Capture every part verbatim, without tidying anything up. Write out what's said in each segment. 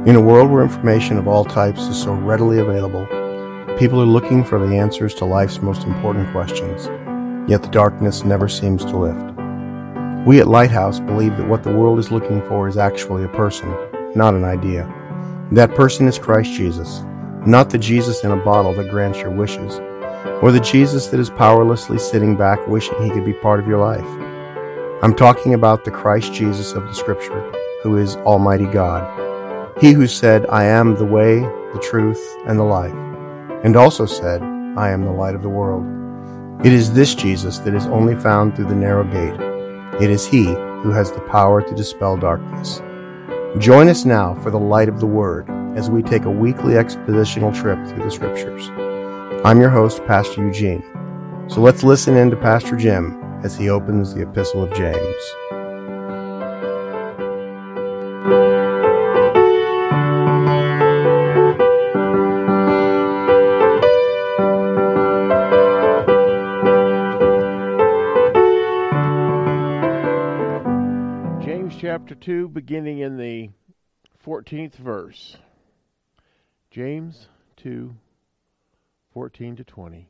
In a world where information of all types is so readily available, people are looking for the answers to life's most important questions, yet the darkness never seems to lift. We at Lighthouse believe that what the world is looking for is actually a person, not an idea. That person is Christ Jesus, not the Jesus in a bottle that grants your wishes, or the Jesus that is powerlessly sitting back wishing he could be part of your life. I'm talking about the Christ Jesus of the Scripture, who is Almighty God. He who said, I am the way, the truth, and the life, and also said, I am the light of the world. It is this Jesus that is only found through the narrow gate. It is he who has the power to dispel darkness. Join us now for the light of the Word as we take a weekly expositional trip through the Scriptures. I'm your host, Pastor Eugene. So let's listen in to Pastor Jim as he opens the Epistle of James. Chapter two, beginning in the fourteenth verse. James two, fourteen to twenty.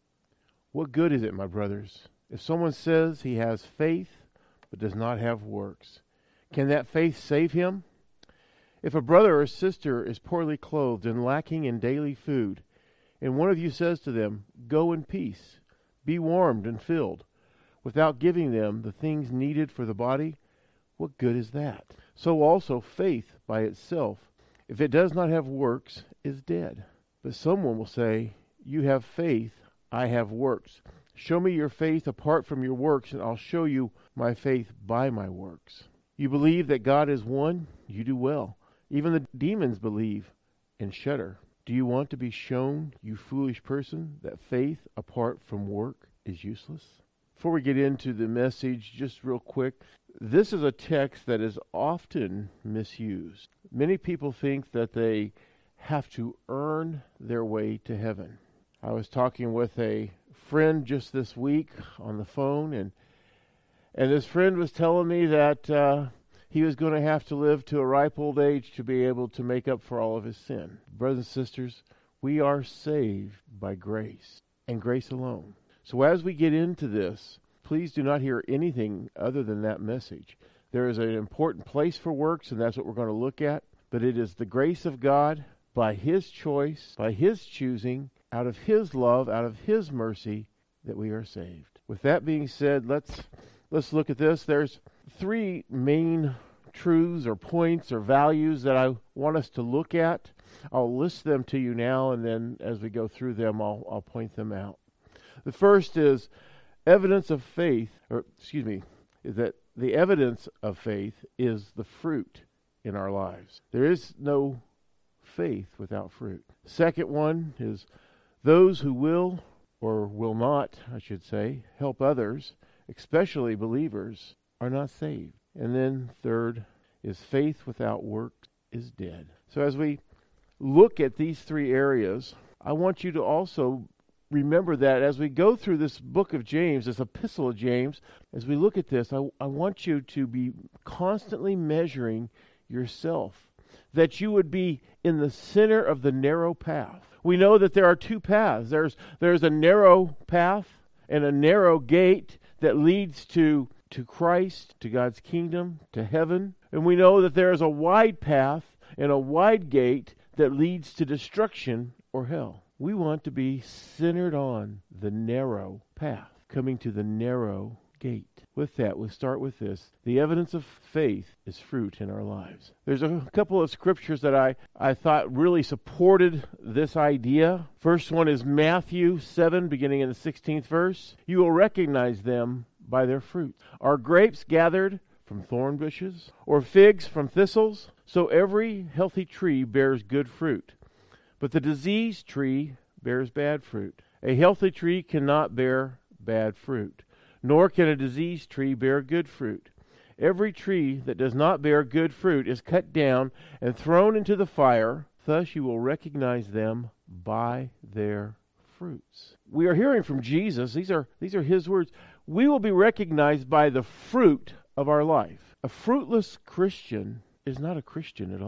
What good is it, my brothers, if someone says he has faith but does not have works? Can that faith save him? If a brother or sister is poorly clothed and lacking in daily food, and one of you says to them, Go in peace, be warmed and filled, without giving them the things needed for the body, what good is that? So also faith by itself, if it does not have works, is dead. But someone will say, You have faith, I have works. Show me your faith apart from your works, and I'll show you my faith by my works. You believe that God is one? You do well. Even the demons believe and shudder. Do you want to be shown, you foolish person, that faith apart from work is useless? Before we get into the message, just real quick, this is a text that is often misused. Many people think that they have to earn their way to heaven. I was talking with a friend just this week on the phone, and and this friend was telling me that uh, he was going to have to live to a ripe old age to be able to make up for all of his sin. Brothers and sisters, we are saved by grace, and grace alone. So as we get into this, please do not hear anything other than that message. There is an important place for works, and that's what we're going to look at. But it is the grace of God, by His choice, by His choosing, out of His love, out of His mercy, that we are saved. With that being said, let's let's look at this. There's three main truths or points or values that I want us to look at. I'll list them to you now, and then as we go through them, I'll I'll point them out. The first is evidence of faith, or excuse me, is that the evidence of faith is the fruit in our lives. There is no faith without fruit. Second one is those who will or will not, I should say, help others, especially believers, are not saved. And then third is faith without works is dead. So as we look at these three areas, I want you to also remember that as we go through this book of James, this epistle of James, as we look at this, I, I want you to be constantly measuring yourself, that you would be in the center of the narrow path. We know that there are two paths. There's there's a narrow path and a narrow gate that leads to, to Christ, to God's kingdom, to heaven. And we know that there is a wide path and a wide gate that leads to destruction or hell. We want to be centered on the narrow path, coming to the narrow gate. With that, we'll start with this. The evidence of faith is fruit in our lives. There's a couple of scriptures that I, I thought really supported this idea. First one is Matthew seven, beginning in the sixteenth verse. You will recognize them by their fruit. Are grapes gathered from thorn bushes, or figs from thistles? So every healthy tree bears good fruit. But the diseased tree bears bad fruit. A healthy tree cannot bear bad fruit, nor can a diseased tree bear good fruit. Every tree that does not bear good fruit is cut down and thrown into the fire. Thus you will recognize them by their fruits. We are hearing from Jesus. These are, these are His words. We will be recognized by the fruit of our life. A fruitless Christian is not a Christian at all.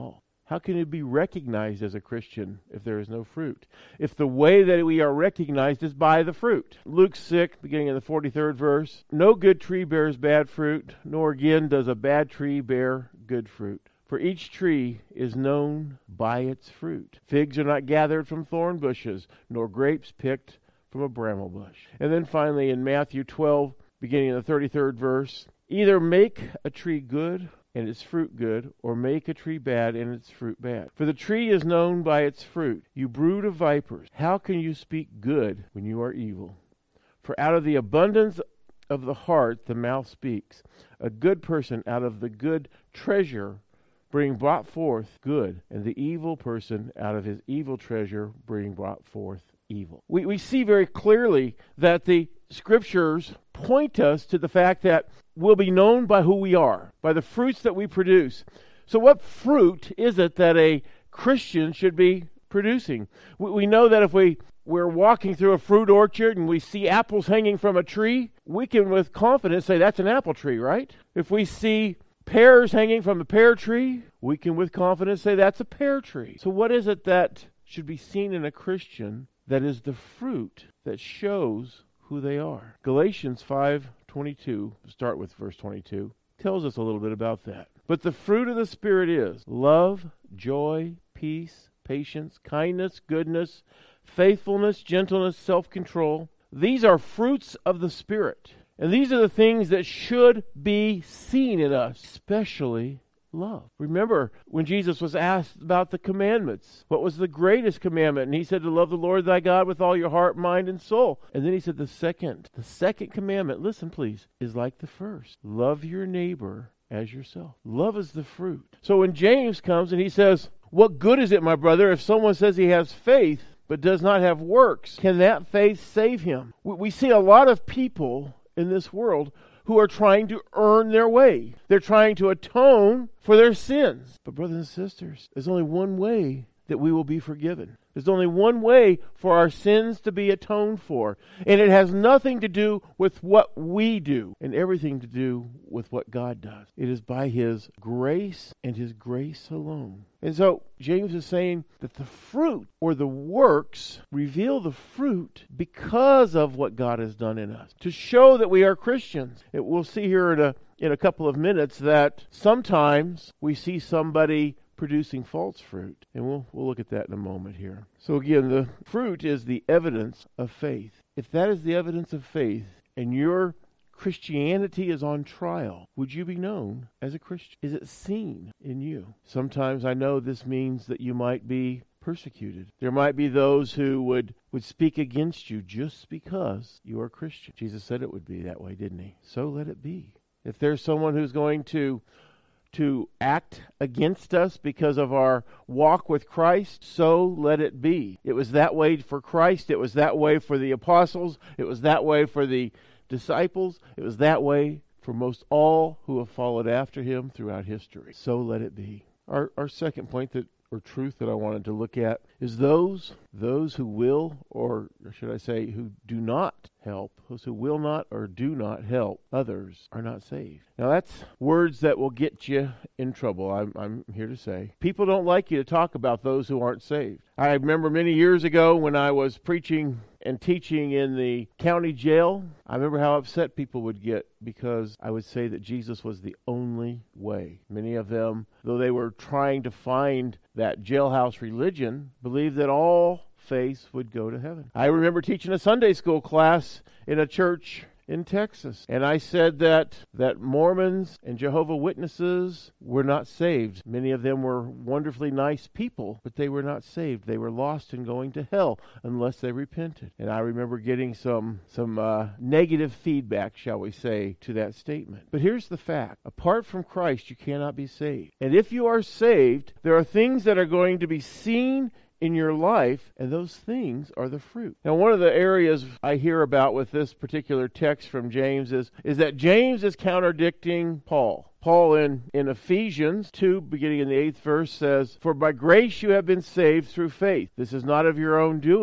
How can you be recognized as a Christian if there is no fruit? If the way that we are recognized is by the fruit. Luke six, beginning in the forty-third verse, no good tree bears bad fruit, nor again does a bad tree bear good fruit. For each tree is known by its fruit. Figs are not gathered from thorn bushes, nor grapes picked from a bramble bush. And then finally in Matthew twelve, beginning in the thirty-third verse, either make a tree good and its fruit good, or make a tree bad and its fruit bad. For the tree is known by its fruit. You brood of vipers, how can you speak good when you are evil? For out of the abundance of the heart the mouth speaks. A good person out of the good treasure bring brought forth good, and the evil person out of his evil treasure bring brought forth evil. We, we see very clearly that the Scriptures point us to the fact that we'll be known by who we are, by the fruits that we produce. So what fruit is it that a Christian should be producing? We, we know that if we, we're walking through a fruit orchard and we see apples hanging from a tree, we can with confidence say that's an apple tree, right? If we see pears hanging from a pear tree, we can with confidence say that's a pear tree. So what is it that should be seen in a Christian that is the fruit that shows who they are? Galatians five twenty-two, start with verse twenty-two, tells us a little bit about that. But the fruit of the Spirit is love, joy, peace, patience, kindness, goodness, faithfulness, gentleness, self-control. These are fruits of the Spirit. And these are the things that should be seen in us, especially love. Remember when Jesus was asked about the commandments, what was the greatest commandment? And he said to love the Lord thy God with all your heart, mind, and soul. And then he said the second, the second commandment, listen please, is like the first. Love your neighbor as yourself. Love is the fruit. So when James comes and he says, what good is it, my brother, if someone says he has faith but does not have works? Can that faith save him? We, we see a lot of people in this world who are trying to earn their way. They're trying to atone for their sins. But brothers and sisters, there's only one way that we will be forgiven. There's only one way for our sins to be atoned for. And it has nothing to do with what we do and everything to do with what God does. It is by His grace and His grace alone. And so James is saying that the fruit or the works reveal the fruit because of what God has done in us, to show that we are Christians. It, we'll see here in a, in a couple of minutes that sometimes we see somebody producing false fruit. And we'll we'll look at that in a moment here. So again, the fruit is the evidence of faith. If that is the evidence of faith and your Christianity is on trial, would you be known as a Christian? Is it seen in you? Sometimes I know this means that you might be persecuted. There might be those who would, would speak against you just because you are Christian. Jesus said it would be that way, didn't He? So let it be. If there's someone who's going to to act against us because of our walk with Christ, so let it be. It was that way for Christ. It was that way for the apostles. It was that way for the disciples. It was that way for most all who have followed after Him throughout history. So let it be. Our our second point that or truth that I wanted to look at is those those who will, or should I say who do not help, those who will not or do not help others are not saved. Now that's words that will get you in trouble, I'm, I'm here to say. People don't like you to talk about those who aren't saved. I remember many years ago when I was preaching and teaching in the county jail, I remember how upset people would get because I would say that Jesus was the only way. Many of them, though they were trying to find that jailhouse religion, believed that all faiths would go to heaven. I remember teaching a Sunday school class in a church in Texas, and I said that that Mormons and Jehovah's Witnesses were not saved. Many of them were wonderfully nice people, but they were not saved. They were lost and going to hell unless they repented. And I remember getting some some uh, negative feedback, shall we say, to that statement. But here's the fact. Apart from Christ, you cannot be saved. And if you are saved, there are things that are going to be seen in your life, and those things are the fruit. Now, one of the areas I hear about with this particular text from James is, is that James is contradicting Paul. Paul in, in Ephesians two, beginning in the eighth verse, says, "For by grace you have been saved through faith. This is not of your own doing.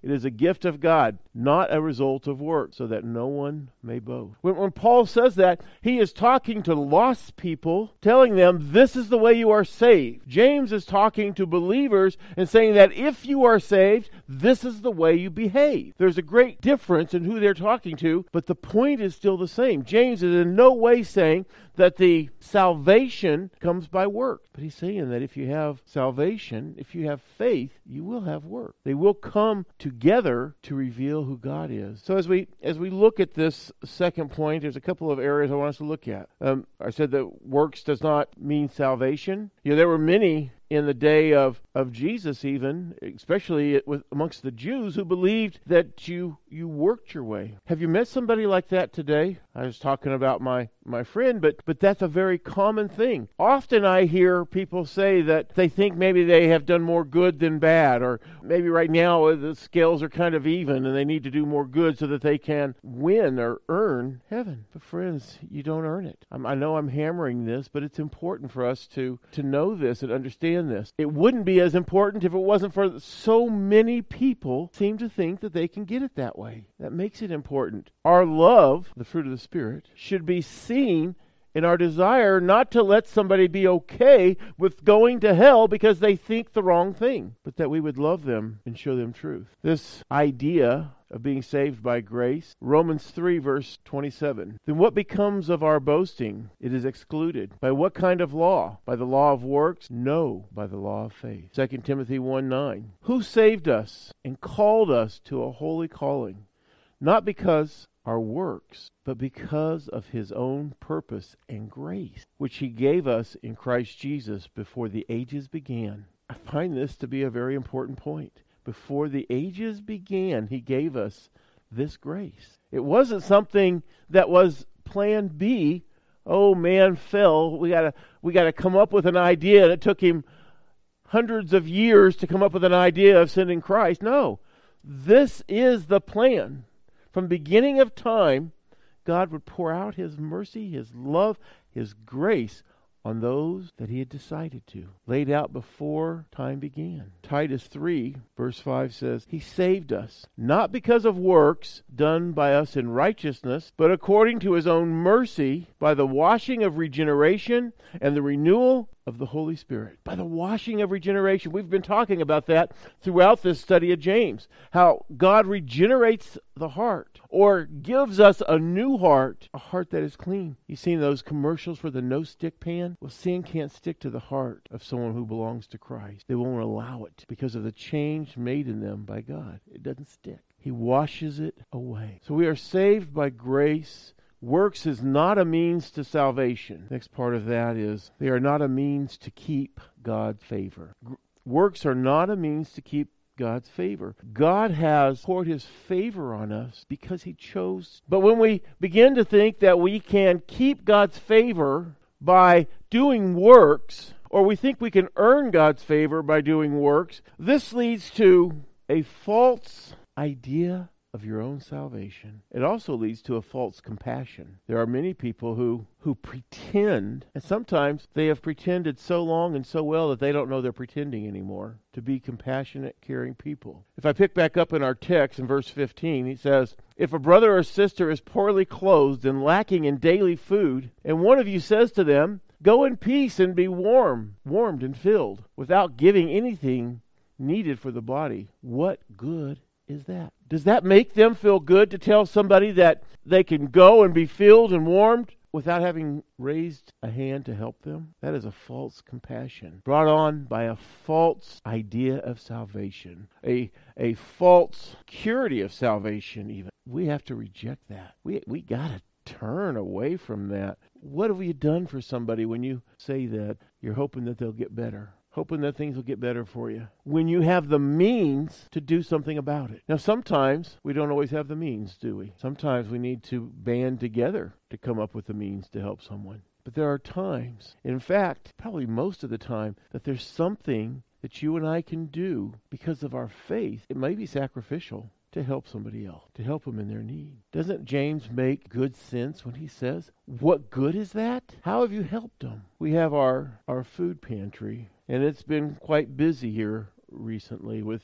It is a gift of God, not a result of work, so that no one may boast. When, when Paul says that, he is talking to lost people, telling them this is the way you are saved. James is talking to believers and saying that if you are saved, this is the way you behave. There's a great difference in who they're talking to, but the point is still the same. James is in no way saying that the salvation comes by work. But he's saying that if you have salvation, if you have faith, you will have work. They will come together to reveal who God is. So as we as we look at this second point, there's a couple of areas I want us to look at. Um, I said that works does not mean salvation. You know, there were many in the day of, of Jesus even, especially it with, amongst the Jews who believed that you you worked your way. Have you met somebody like that today? I was talking about my, my friend, but, but that's a very common thing. Often I hear people say that they think maybe they have done more good than bad, or maybe right now the scales are kind of even and they need to do more good so that they can win or earn heaven. But friends, you don't earn it. I'm, I know I'm hammering this, but it's important for us to, to know this and understand this. It wouldn't be as important if it wasn't for so many people seem to think that they can get it that way. That makes it important. Our love, the fruit of the Spirit, should be seen in our desire not to let somebody be okay with going to hell because they think the wrong thing, but that we would love them and show them truth. This idea of being saved by grace, Romans three, verse twenty-seven. Then what becomes of our boasting? It is excluded. By what kind of law? By the law of works? No, by the law of faith. Second Timothy one nine. Who saved us and called us to a holy calling, not because our works, but because of his own purpose and grace, which he gave us in Christ Jesus before the ages began. I find this to be a very important point. Before the ages began, he gave us this grace. It wasn't something that was plan B. Oh, man fell. We gotta we gotta come up with an idea. And it took him hundreds of years to come up with an idea of sending Christ. No, this is the plan. From the beginning of time, God would pour out his mercy, his love, his grace on those that he had decided to, laid out before time began. Titus three, verse five says, he saved us, not because of works done by us in righteousness, but according to his own mercy, by the washing of regeneration and the renewal of the Holy Spirit. By the washing of regeneration. We've been talking about that throughout this study of James. How God regenerates the heart, or gives us a new heart, a heart that is clean. You've seen those commercials for the no-stick pan? Well, sin can't stick to the heart of someone who belongs to Christ. They won't allow it because of the change made in them by God. It doesn't stick. He washes it away. So we are saved by grace. Works is not a means to salvation. Next part of that is they are not a means to keep God's favor. Works are not a means to keep God's favor. God has poured his favor on us because he chose. But when we begin to think that we can keep God's favor by doing works, or we think we can earn God's favor by doing works, this leads to a false idea of your own salvation. It also leads to a false compassion. There are many people who, who pretend, and sometimes they have pretended so long and so well that they don't know they're pretending anymore, to be compassionate, caring people. If I pick back up in our text in verse fifteen, he says, if a brother or sister is poorly clothed and lacking in daily food, and one of you says to them, go in peace and be warm, warmed and filled, without giving anything needed for the body, what good is that? Does that make them feel good to tell somebody that they can go and be filled and warmed without having raised a hand to help them? That is a false compassion brought on by a false idea of salvation, a a false security of salvation even. We have to reject that. We we got to turn away from that. What have you done for somebody when you say that? You're hoping that they'll get better. Hoping that things will get better for you, when you have the means to do something about it. Now, sometimes we don't always have the means, do we? Sometimes we need to band together to come up with the means to help someone. But there are times, in fact, probably most of the time, that there's something that you and I can do because of our faith. It may be sacrificial to help somebody else, to help them in their need. Doesn't James make good sense when he says, what good is that? How have you helped them? We have our, our food pantry, and it's been quite busy here recently with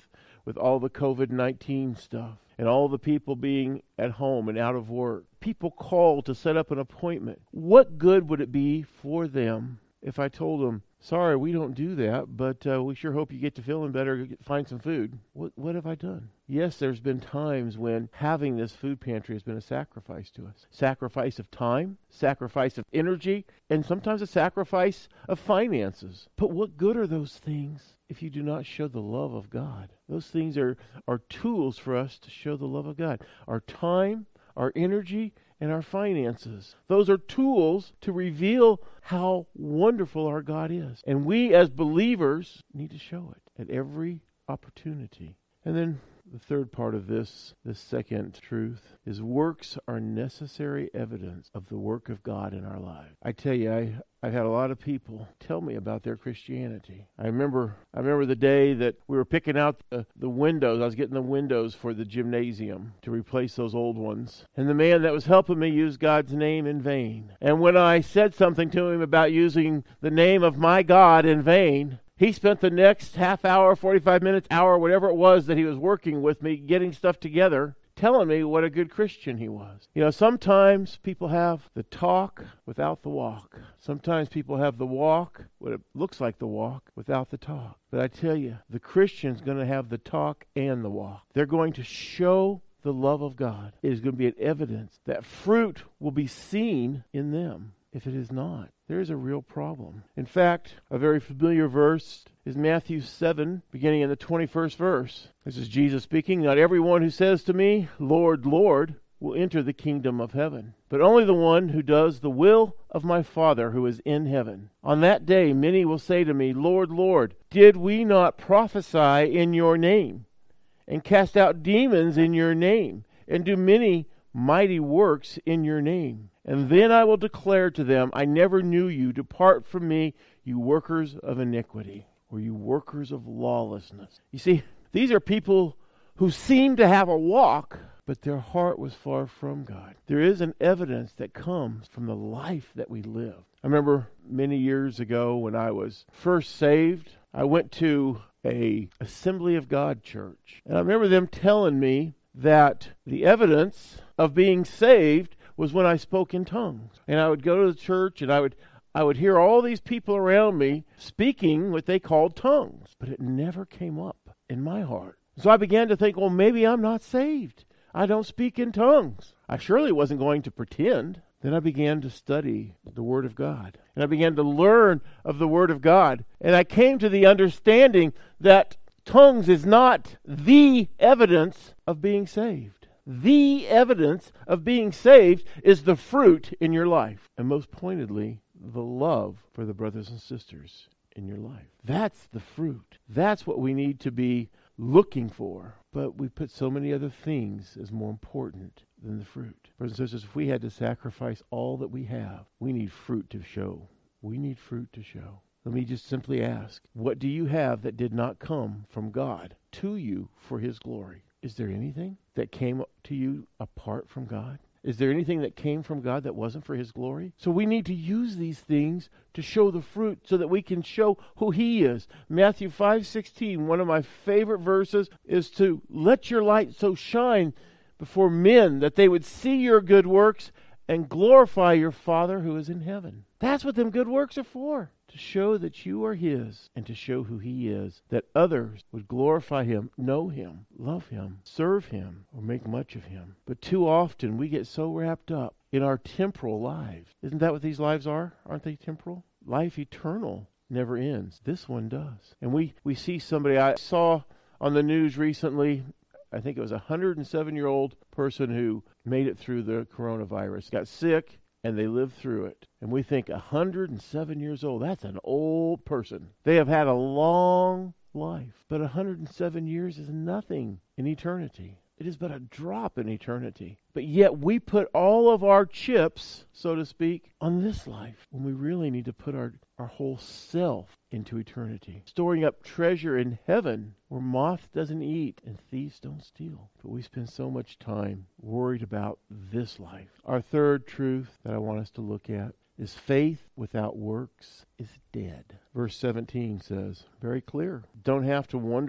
with all the covid nineteen stuff and all the people being at home and out of work. People call to set up an appointment. What good would it be for them if I told them, sorry, we don't do that, but uh, we sure hope you get to feeling better, get, find some food? What, what have I done? Yes, there's been times when having this food pantry has been a sacrifice to us. Sacrifice of time, sacrifice of energy, and sometimes a sacrifice of finances. But what good are those things if you do not show the love of God? Those things are, are tools for us to show the love of God. Our time, our energy, and our finances. Those are tools to reveal how wonderful our God is. And we as believers need to show it at every opportunity. And then the third part of this, this second truth, is works are necessary evidence of the work of God in our lives. I tell you, I, I've had a lot of people tell me about their Christianity. I remember I remember the day that we were picking out the, the windows. I was getting the windows for the gymnasium to replace those old ones. And the man that was helping me used God's name in vain. And when I said something to him about using the name of my God in vain, he spent the next half hour, forty-five minutes, hour, whatever it was that he was working with me, getting stuff together, telling me what a good Christian he was. You know, sometimes people have the talk without the walk. Sometimes people have the walk, what it looks like the walk, without the talk. But I tell you, the Christian's going to have the talk and the walk. They're going to show the love of God. It is going to be an evidence that fruit will be seen in them. If it is not, there is a real problem. In fact, a very familiar verse is Matthew seven, beginning in the twenty-first verse. This is Jesus speaking. Not everyone who says to me, Lord, Lord, will enter the kingdom of heaven, but only the one who does the will of my Father who is in heaven. On that day, many will say to me, Lord, Lord, did we not prophesy in your name, and cast out demons in your name, and do many mighty works in your name? And then I will declare to them, I never knew you. Depart from me, you workers of iniquity, or you workers of lawlessness. You see, these are people who seem to have a walk, but their heart was far from God. There is an evidence that comes from the life that we live. I remember many years ago when I was first saved, I went to a Assembly of God church. And I remember them telling me that the evidence of being saved was when I spoke in tongues. And I would go to the church and I would I would hear all these people around me speaking what they called tongues. But it never came up in my heart. So I began to think, well, maybe I'm not saved. I don't speak in tongues. I surely wasn't going to pretend. Then I began to study the Word of God. And I began to learn of the Word of God. And I came to the understanding that tongues is not the evidence of being saved. The evidence of being saved is the fruit in your life. And most pointedly, the love for the brothers and sisters in your life. That's the fruit. That's what we need to be looking for. But we put so many other things as more important than the fruit. Brothers and sisters, if we had to sacrifice all that we have, we need fruit to show. We need fruit to show. Let me just simply ask, what do you have that did not come from God to you for His glory? Is there anything that came to you apart from God? Is there anything that came from God that wasn't for His glory? So we need to use these things to show the fruit so that we can show who He is. Matthew five sixteen, one of my favorite verses, is to let your light so shine before men that they would see your good works and glorify your Father who is in heaven. That's what them good works are for. To show that you are His and to show who He is, that others would glorify Him, know Him, love Him, serve Him, or make much of Him. But too often we get so wrapped up in our temporal lives. Isn't that what these lives are? Aren't they temporal? Life eternal never ends. This one does. And we, we see somebody, I saw on the news recently, I think it was a one hundred seven-year-old person who made it through the coronavirus, got sick, and they lived through it. And we think one hundred seven years old, that's an old person. They have had a long life. But one hundred seven years is nothing in eternity. It is but a drop in eternity. But yet we put all of our chips, so to speak, on this life when we really need to put our, our whole self into eternity. Storing up treasure in heaven where moth doesn't eat and thieves don't steal. But we spend so much time worried about this life. Our third truth that I want us to look at is faith without works is dead. Verse seventeen says, very clear. Don't have to wonder what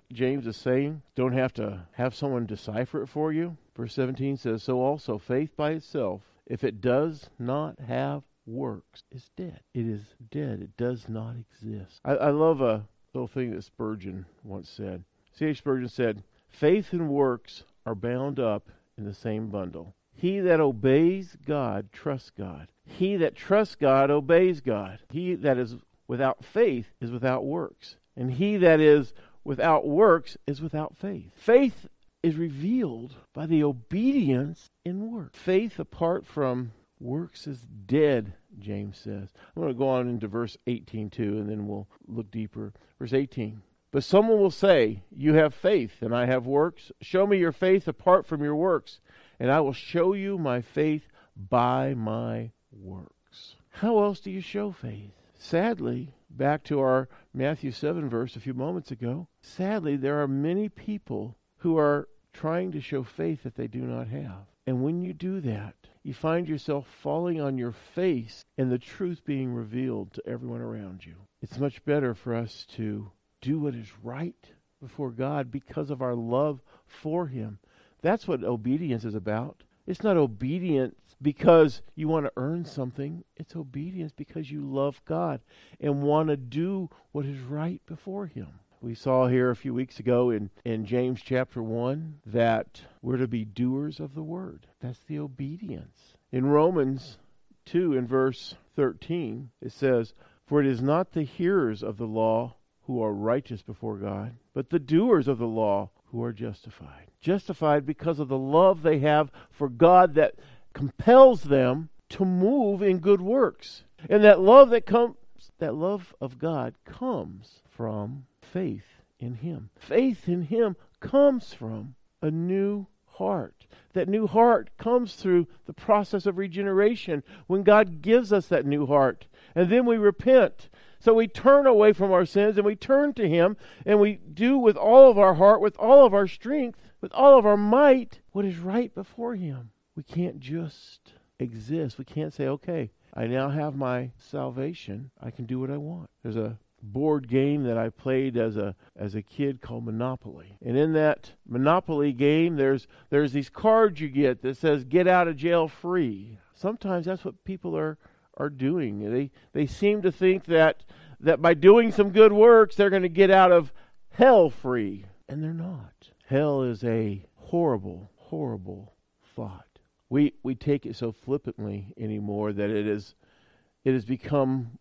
James is saying? Don't have to have someone decipher it for you. Verse seventeen says, so also faith by itself, if it does not have works, is dead. It is dead. It does not exist. I, I love a little thing that Spurgeon once said. C H Spurgeon said, faith and works are bound up in the same bundle. He that obeys God trusts God. He that trusts God obeys God. He that is without faith is without works. And he that is without works is without faith. Faith is revealed by the obedience in work. Faith apart from works is dead, James says. I'm going to go on into verse eighteen too, and then we'll look deeper. Verse eighteen. But someone will say, you have faith, and I have works. Show me your faith apart from your works, and I will show you my faith by my works. How else do you show faith? Sadly, back to our Matthew seven verse a few moments ago, sadly, there are many people who are trying to show faith that they do not have. And when you do that, you find yourself falling on your face and the truth being revealed to everyone around you. It's much better for us to do what is right before God because of our love for Him. That's what obedience is about. It's not obedience because you want to earn something. It's obedience because you love God and want to do what is right before Him. We saw here a few weeks ago in, in James chapter one that we're to be doers of the word. That's the obedience. In Romans two in verse thirteen, it says, for it is not the hearers of the law who are righteous before God, but the doers of the law who are justified. Justified because of the love they have for God that compels them to move in good works. And that love that comes, that love of God comes from faith in Him. Faith in Him comes from a new heart. That new heart comes through the process of regeneration when God gives us that new heart. And then we repent. So we turn away from our sins and we turn to Him and we do with all of our heart, with all of our strength, with all of our might, what is right before Him. We can't just exist. We can't say, okay, I now have my salvation. I can do what I want. There's a board game that I played as a as a kid called Monopoly. And in that Monopoly game, there's there's these cards you get that says get out of jail free. Sometimes that's what people are are doing. They they seem to think that that by doing some good works they're going to get out of hell free, and they're not. Hell is a horrible, horrible thought. We we take it so flippantly anymore that it is it has become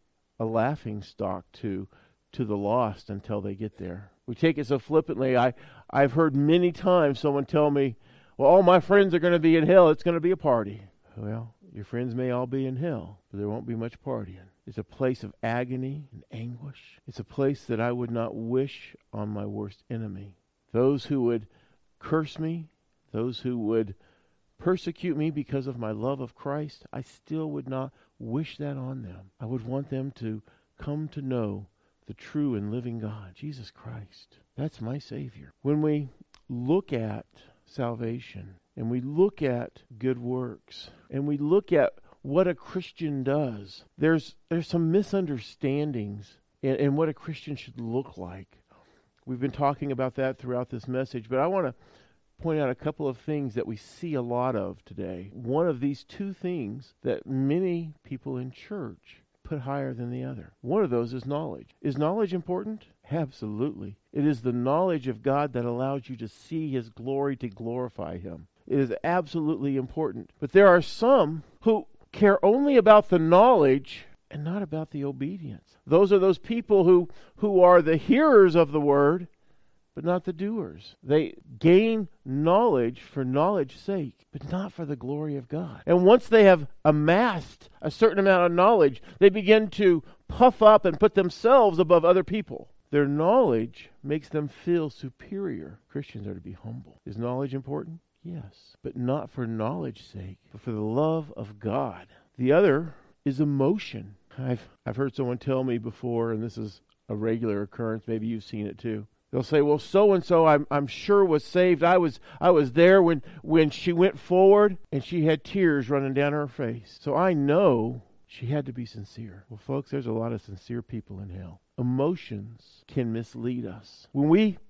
a laughing stock to to the lost until they get there. We take it so flippantly. I I've heard many times someone tell me, "Well, all my friends are going to be in hell. It's going to be a party." Well, your friends may all be in hell, but there won't be much partying. It's a place of agony and anguish. It's a place that I would not wish on my worst enemy. Those who would curse me, those who would persecute me because of my love of Christ, I still would not wish that on them. I would want them to come to know the true and living God, Jesus Christ. That's my Savior. When we look at salvation and we look at good works and we look at what a Christian does, there's there's some misunderstandings in, in what a Christian should look like. We've been talking about that throughout this message, but I want to point out a couple of things that we see a lot of today. One of these two things that many people in church put higher than the other. One of those is knowledge. Is knowledge important? Absolutely. It is the knowledge of God that allows you to see His glory, to glorify Him. It is absolutely important. But there are some who care only about the knowledge and not about the obedience. Those are those people who, who are the hearers of the word, but not the doers. They gain knowledge for knowledge's sake, but not for the glory of God. And once they have amassed a certain amount of knowledge, they begin to puff up and put themselves above other people. Their knowledge makes them feel superior. Christians are to be humble. Is knowledge important? Yes, but not for knowledge's sake, but for the love of God. The other is emotion. I've I've heard someone tell me before, and this is a regular occurrence, maybe you've seen it too. They'll say, well, so-and-so I'm I'm sure was saved. I was I was there when, when she went forward and she had tears running down her face. So I know she had to be sincere. Well, folks, there's a lot of sincere people in hell. Emotions can mislead us. When we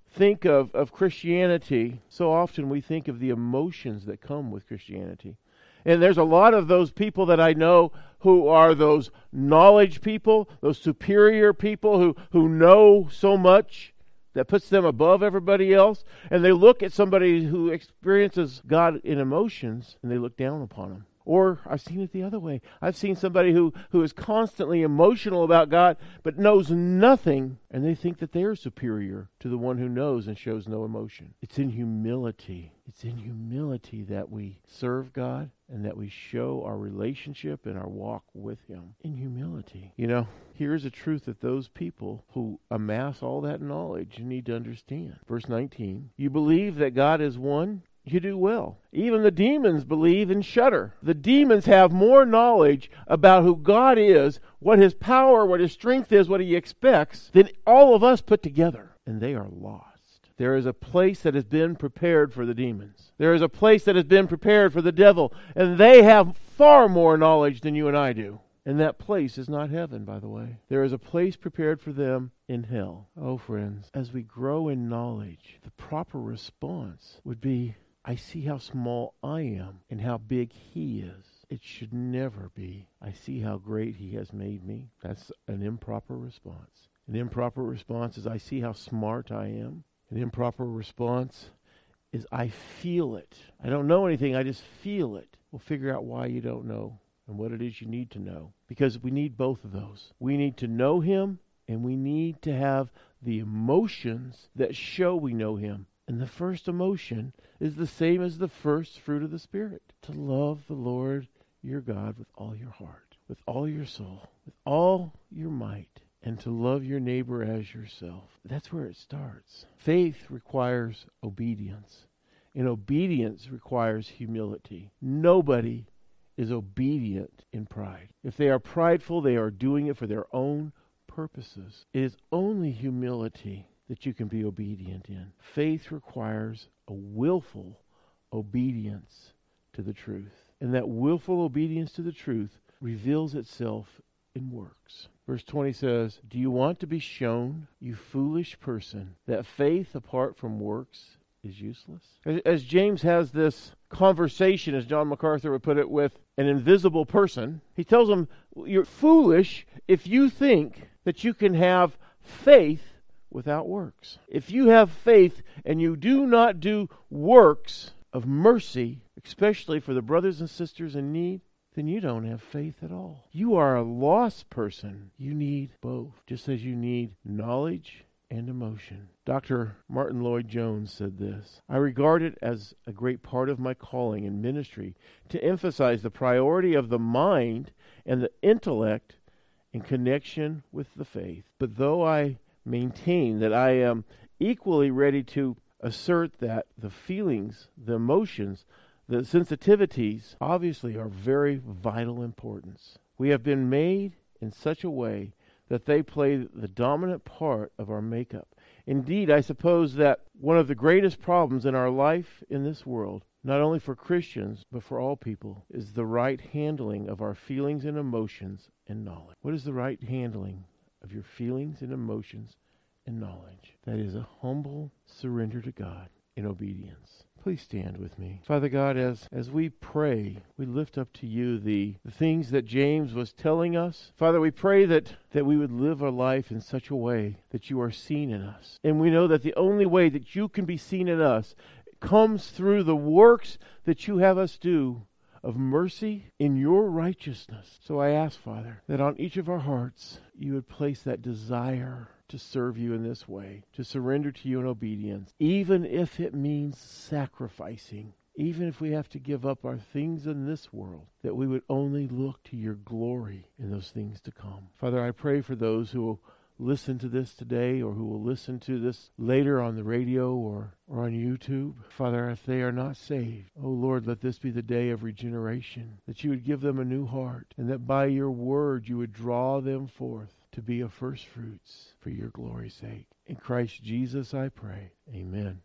think of, of Christianity, so often we think of the emotions that come with Christianity. And there's a lot of those people that I know who are those knowledge people, those superior people who, who know so much that puts them above everybody else. And they look at somebody who experiences God in emotions and they look down upon them. Or I've seen it the other way. I've seen somebody who, who is constantly emotional about God but knows nothing, and they think that they're superior to the one who knows and shows no emotion. It's in humility. It's in humility that we serve God and that we show our relationship and our walk with Him. In humility. You know, here's a truth that those people who amass all that knowledge need to understand. Verse nineteen, you believe that God is one? You do well. Even the demons believe and shudder. The demons have more knowledge about who God is, what His power, what His strength is, what He expects, than all of us put together. And they are lost. There is a place that has been prepared for the demons. There is a place that has been prepared for the devil. And they have far more knowledge than you and I do. And that place is not heaven, by the way. There is a place prepared for them in hell. Oh, friends, as we grow in knowledge, the proper response would be, I see how small I am and how big He is. It should never be, I see how great He has made me. That's an improper response. An improper response is, I see how smart I am. An improper response is, I feel it. I don't know anything, I just feel it. We'll figure out why you don't know and what it is you need to know. Because we need both of those. We need to know Him, and we need to have the emotions that show we know Him. And the first emotion is the same as the first fruit of the Spirit. To love the Lord your God with all your heart, with all your soul, with all your might, and to love your neighbor as yourself. That's where it starts. Faith requires obedience, and obedience requires humility. Nobody is obedient in pride. If they are prideful, they are doing it for their own purposes. It is only humility that you can be obedient in. Faith requires a willful obedience to the truth. And that willful obedience to the truth reveals itself in works. Verse twenty says, do you want to be shown, you foolish person, that faith apart from works is useless? As, as James has this conversation, as John MacArthur would put it, with an invisible person, he tells him, you're foolish if you think that you can have faith without works. If you have faith and you do not do works of mercy, especially for the brothers and sisters in need, then you don't have faith at all. You are a lost person. You need both, just as you need knowledge and emotion. Doctor Martin Lloyd-Jones said this, I regard it as a great part of my calling in ministry to emphasize the priority of the mind and the intellect in connection with the faith. But though I maintain that I am equally ready to assert that the feelings, the emotions, the sensitivities obviously are very vital importance. We have been made in such a way that they play the dominant part of our makeup. Indeed, I suppose that one of the greatest problems in our life in this world, not only for Christians, but for all people, is the right handling of our feelings and emotions and knowledge. What is the right handling of your feelings and emotions and knowledge? That is a humble surrender to God in obedience. Please stand with me. Father God, as, as we pray, we lift up to you the, the things that James was telling us. Father, we pray that, that we would live our life in such a way that you are seen in us. And we know that the only way that you can be seen in us comes through the works that you have us do of mercy in your righteousness. So I ask, Father, that on each of our hearts you would place that desire to serve you in this way, to surrender to you in obedience, even if it means sacrificing, even if we have to give up our things in this world, that we would only look to your glory in those things to come. Father, I pray for those who will listen to this today or who will listen to this later on the radio or, or on YouTube. Father, if they are not saved, oh Lord, let this be the day of regeneration, that you would give them a new heart, and that by your word you would draw them forth to be of first fruits for your glory's sake. In Christ Jesus I pray. Amen.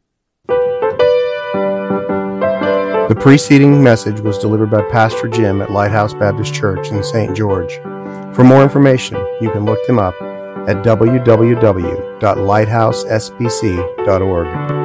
The preceding message was delivered by Pastor Jim at Lighthouse Baptist Church in Saint George. For more information, you can look them up at w w w dot lighthouse s b c dot org.